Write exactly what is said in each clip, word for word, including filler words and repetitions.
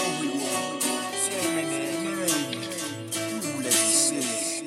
ohje, se menee näin. Kuule se.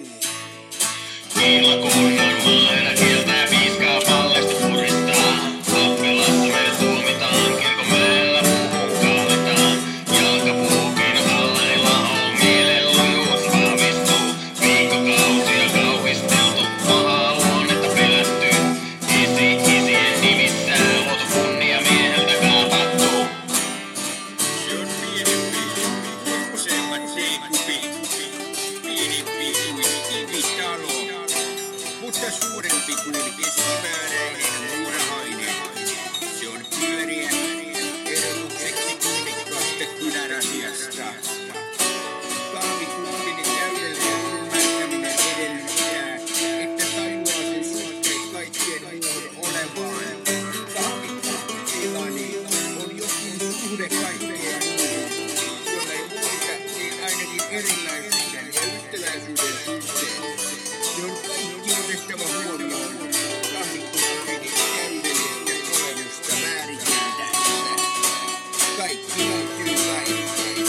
Kiilakunnan maaherra kieltää piiskaa pallesta puristaa. Tappelassa meidät tuomitaan, kirkonmäellä puuhun kaalitaan. Jalkapuukin allani lahoo, mielen lujuus vahvistuu. Viikkokausia kauhisteltu, pahaa luonnetta pelätty. Isi isien nimissä, luotu kunnia mieheltä kaapattu. Se on pienempi, useammat seikupit. Pienempi kuin kivitalo, mutta suurempi kuin keskimääräinen muurahainen. Se on pyöriä, erotukseksi kuninkaasta kylärasiasta. Kahvikuppinen täydellinen ymmärtäminen edellyttää, että tajuaa sen suhteet kaikkien muun olevaan. Kahvikuppilani on jokin suhde kaikkeen muuhun, jolla ei muita, niin ainakin erilaisuuden ja yhtäläisyyden suhteen. Se on kaikki otettava huomioon kahvikuppinin täydellistä olemusta määriteltäessä. Kaikki liittyy kaikkeen.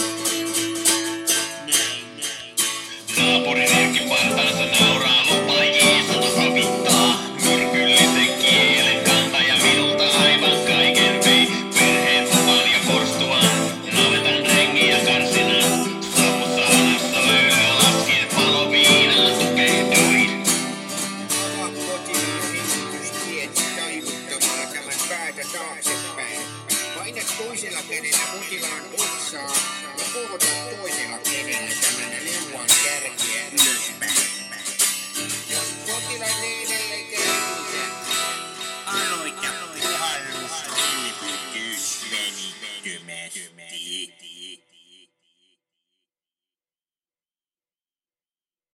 Naapurin herkin partaansa nauraa, lupaa Jeesalta sovittaa. Myrkyllisen kielen kantaja minulta aivan kaiken vei. Perheen tupan ja porstuan, navetan rengiä karsina. Savusaunassa löylyä laskien paloviinaan tukehduin. Avaa potilaan hengitystiet taivuttamalla tämän päätä taaksepäin. Paina toisella kädellä potilaan